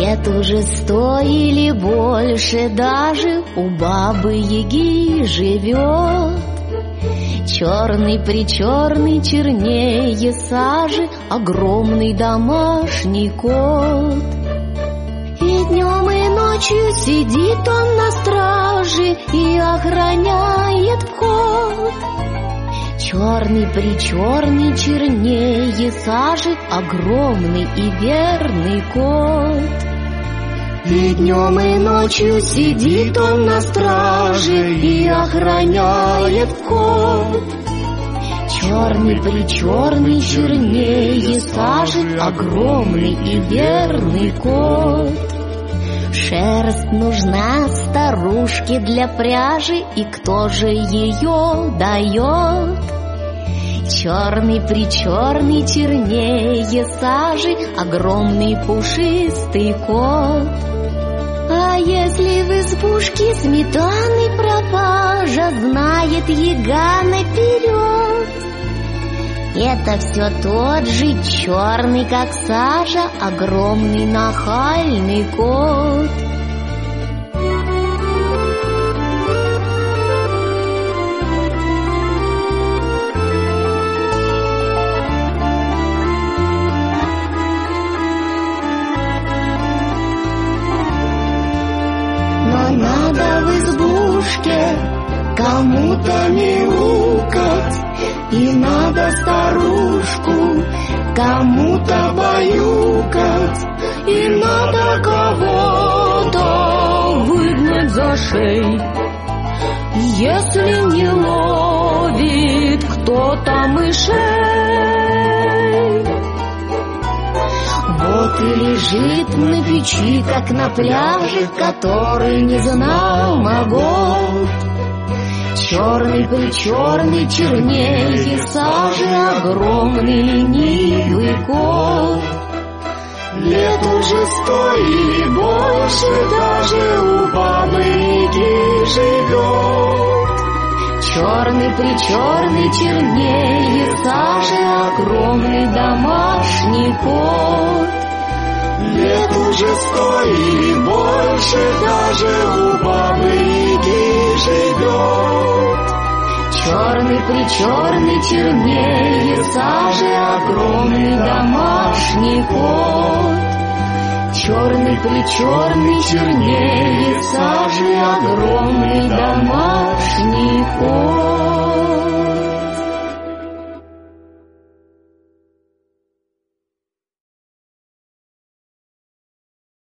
Лет уже 100 или больше даже у бабы-яги живет. Черный-причерный, чернее сажи, огромный домашний кот. И днем и ночью сидит он на страже и охраняет вход. Черный-причерный, чернее сажи, огромный и верный кот. И днем и ночью сидит он на страже и охраняет вход. Черный-причерный, чернее сажи, огромный и верный кот. Шерсть нужна старушке для пряжи, и кто же ее дает? Черный-причерный, чернее сажи, огромный пушистый кот. А если в избушке сметаны пропажа, знает яга наперед. Это все тот же черный, как сажа, огромный нахальный кот. Надо в избушке кому-то мяукать, и надо старушку кому-то баюкать, и надо кого-то выгнать за шею, если не ловит кто-то мышей. Вот и лежит на печи, как на пляже, который не знал могот. Черный-причерный, чернее сажи, огромный ленивый кот. Лет уже 100 или больше даже у бабы-яги живет. Черный-причерный, чернее сажи, огромный домашний кот. Лет уже 100 или больше даже у бабы-яги живет. Черный-причерный, чернее сажи, огромный домашний кот. Черный-причерный, чернее сажи, огромный домашний кот.